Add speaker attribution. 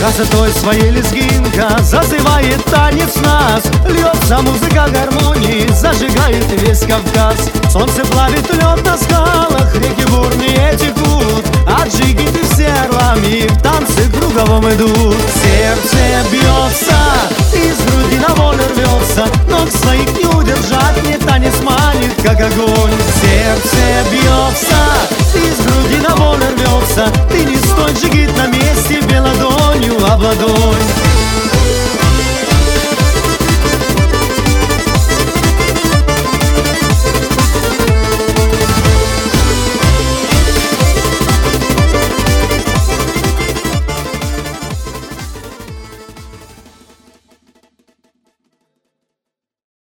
Speaker 1: Красотой своей лезгинка зазывает танец нас. Льется музыка гармонии, зажигает весь Кавказ. Солнце плавит лед на скалах, реки бурные текут, а джигиты все орлами в танцы круговом идут. Сердце бьется, из груди на волю рвется, ног своих не удержать, мне танец манит, как огонь. Сердце бьется, из груди на волю рвется, ты не стой, джигит на месте, бей ладонью об ладонь.